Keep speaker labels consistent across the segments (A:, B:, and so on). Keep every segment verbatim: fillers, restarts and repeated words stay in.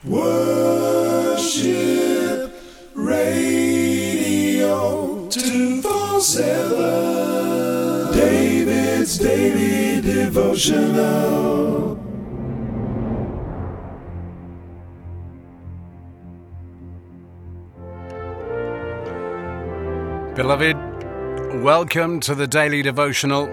A: Worship Radio two forty-seven, David's Daily Devotional.
B: Beloved, welcome to the Daily Devotional.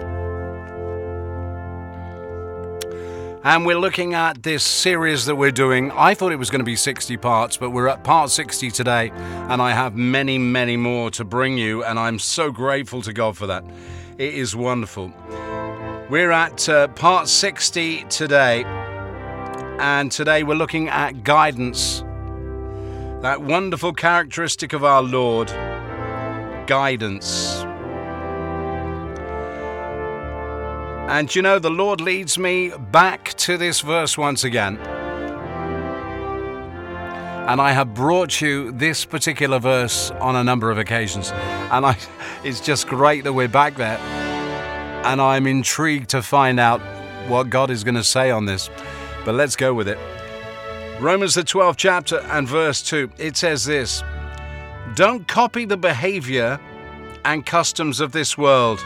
B: And we're looking at this series that we're doing. I thought it was going to be sixty parts, but we're at part sixty today, and I have many, many more to bring you, and I'm so grateful to God for that. It is wonderful. We're at uh, part sixty today, and today we're looking at guidance, that wonderful characteristic of our Lord, guidance. And you know, the Lord leads me back to this verse once again. And I have brought you this particular verse on a number of occasions. And I, it's just great that we're back there. And I'm intrigued to find out what God is going to say on this. But let's go with it. Romans the twelfth chapter and verse two. It says this: "Don't copy the behavior and customs of this world,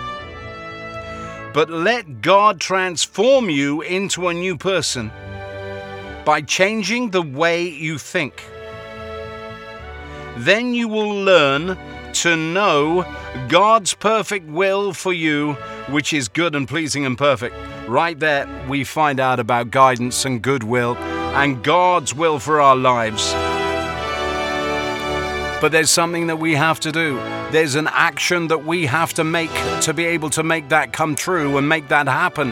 B: but let God transform you into a new person by changing the way you think. Then you will learn to know God's perfect will for you, which is good and pleasing and perfect." Right there, we find out about guidance and goodwill and God's will for our lives. But there's something that we have to do. There's an action that we have to make to be able to make that come true and make that happen.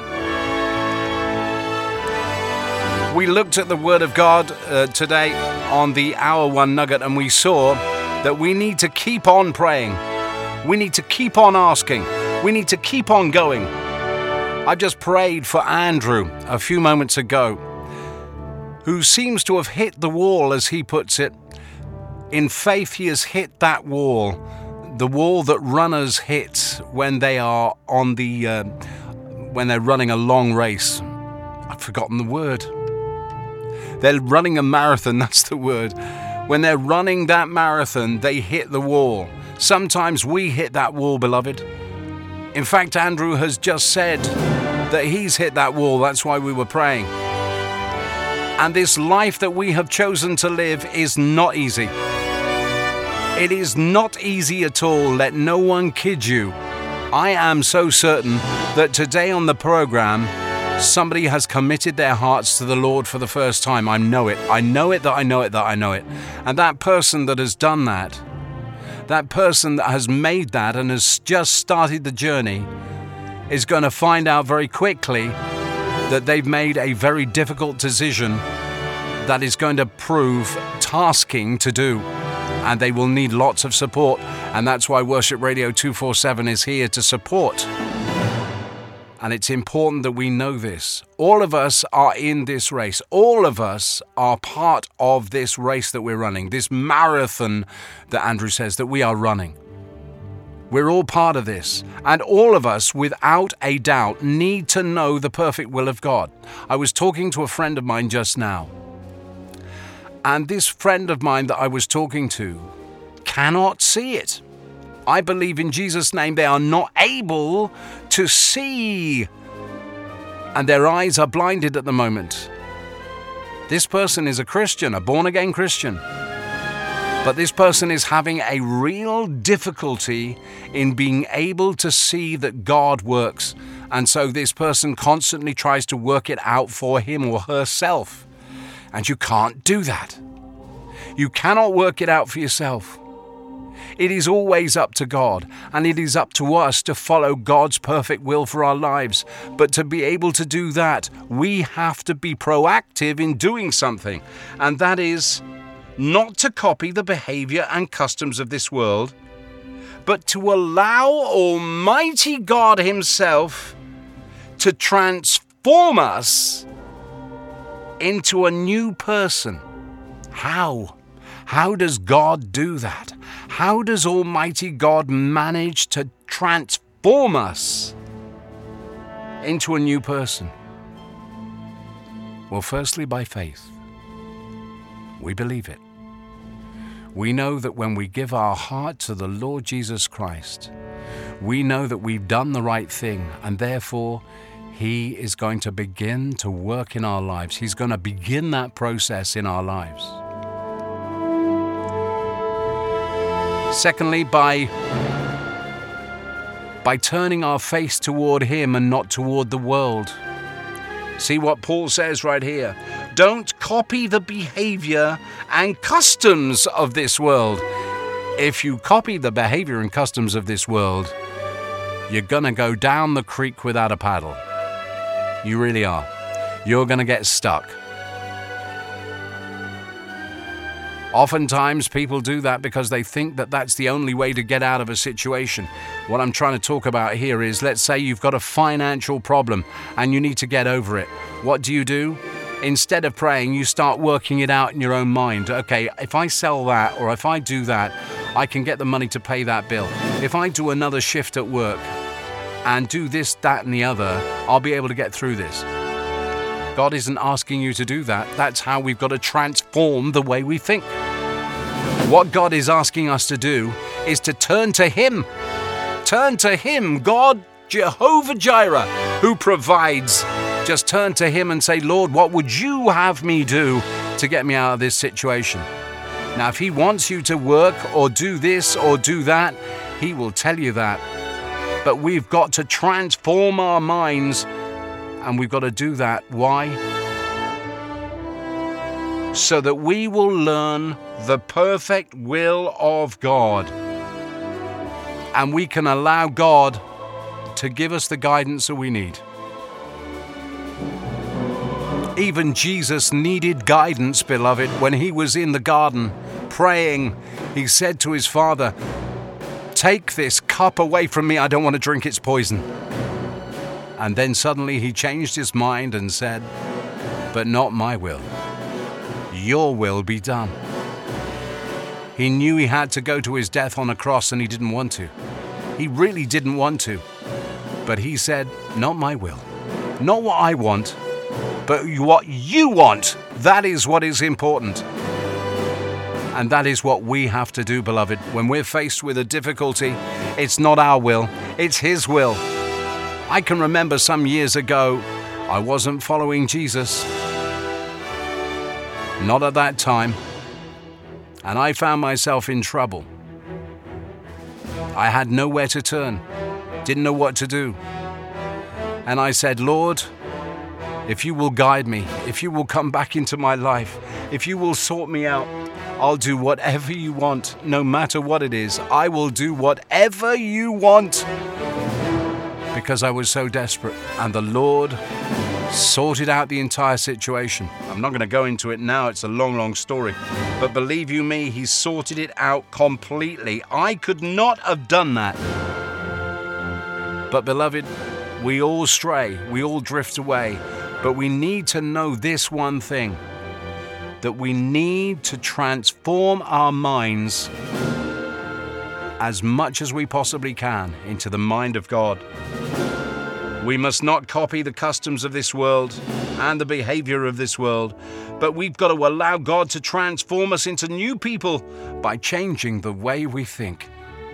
B: We looked at the Word of God uh, today on the Hour One Nugget, and we saw that we need to keep on praying. We need to keep on asking. We need to keep on going. I just prayed for Andrew a few moments ago, who seems to have hit the wall, as he puts it. In faith, he has hit that wall, the wall that runners hit when they are on the, uh, when they're running a long race. I've forgotten the word. They're running a marathon, that's the word. When they're running that marathon, they hit the wall. Sometimes we hit that wall, beloved. In fact, Andrew has just said that he's hit that wall. That's why we were praying. And this life that we have chosen to live is not easy. It is not easy at all. Let no one kid you. I am so certain that today on the program, somebody has committed their hearts to the Lord for the first time. I know it. I know it that I know it that I know it. And that person that has done that, that person that has made that and has just started the journey, is going to find out very quickly that they've made a very difficult decision that is going to prove tasking to do. And they will need lots of support. And that's why Worship Radio two forty-seven is here to support. And it's important that we know this. All of us are in this race. All of us are part of this race that we're running, this marathon that Andrew says that we are running. We're all part of this. And all of us, without a doubt, need to know the perfect will of God. I was talking to a friend of mine just now. And this friend of mine that I was talking to cannot see it. I believe in Jesus' name they are not able to see. And their eyes are blinded at the moment. This person is a Christian, a born-again Christian. But this person is having a real difficulty in being able to see that God works. And so this person constantly tries to work it out for him or herself. And you can't do that. You cannot work it out for yourself. It is always up to God, and it is up to us to follow God's perfect will for our lives. But to be able to do that, we have to be proactive in doing something. And that is not to copy the behavior and customs of this world, but to allow Almighty God Himself to transform us into a new person. How? How does God do that? How does Almighty God manage to transform us into a new person? Well, firstly, by faith. We believe it. We know that when we give our heart to the Lord Jesus Christ, we know that we've done the right thing, and therefore He is going to begin to work in our lives. He's going to begin that process in our lives. Secondly, by, by turning our face toward Him and not toward the world. See what Paul says right here. Don't copy the behavior and customs of this world. If you copy the behavior and customs of this world, you're going to go down the creek without a paddle. You really are. You're going to get stuck. Oftentimes people do that because they think that that's the only way to get out of a situation. What I'm trying to talk about here is, let's say you've got a financial problem and you need to get over it. What do you do? Instead of praying, you start working it out in your own mind. Okay, if I sell that or if I do that, I can get the money to pay that bill. If I do another shift at work and do this, that and the other, I'll be able to get through this. God isn't asking you to do that. That's how we've got to transform the way we think. What God is asking us to do is to turn to Him. Turn to Him, God, Jehovah Jireh, who provides. Just turn to Him and say, Lord, what would you have me do to get me out of this situation? Now, if He wants you to work or do this or do that, He will tell you that. But we've got to transform our minds, and we've got to do that. Why? So that we will learn the perfect will of God, and we can allow God to give us the guidance that we need. Even Jesus needed guidance, beloved. When He was in the garden praying, He said to His Father, take this cup away from me. I don't want to drink its poison. And then suddenly He changed His mind and said, but not my will. Your will be done. He knew He had to go to His death on a cross, and He didn't want to. He really didn't want to. But He said, not my will. Not what I want, but what you want. That is what is important. And that is what we have to do, beloved. When we're faced with a difficulty, it's not our will, it's His will. I can remember some years ago, I wasn't following Jesus. Not at that time. And I found myself in trouble. I had nowhere to turn, didn't know what to do. And I said, Lord, if you will guide me, if you will come back into my life, if you will sort me out, I'll do whatever you want, no matter what it is. I will do whatever you want, because I was so desperate. And the Lord sorted out the entire situation. I'm not going to go into it now. It's a long, long story. But believe you me, He sorted it out completely. I could not have done that. But beloved, we all stray. We all drift away. But we need to know this one thing, that we need to transform our minds as much as we possibly can into the mind of God. We must not copy the customs of this world and the behavior of this world, but we've got to allow God to transform us into new people by changing the way we think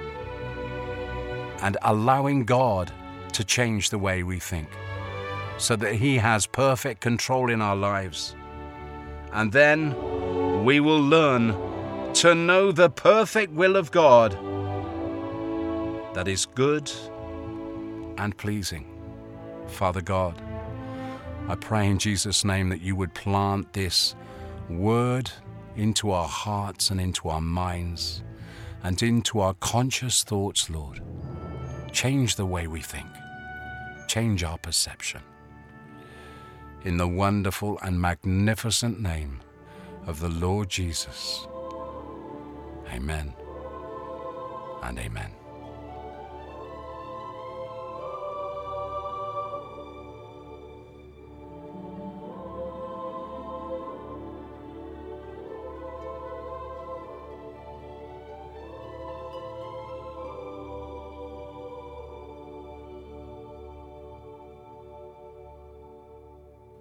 B: and allowing God to change the way we think, so that He has perfect control in our lives. And then we will learn to know the perfect will of God that is good and pleasing. Father God, I pray in Jesus' name that you would plant this word into our hearts and into our minds and into our conscious thoughts, Lord. Change the way we think. Change our perception. In the wonderful and magnificent name of the Lord Jesus. Amen and amen.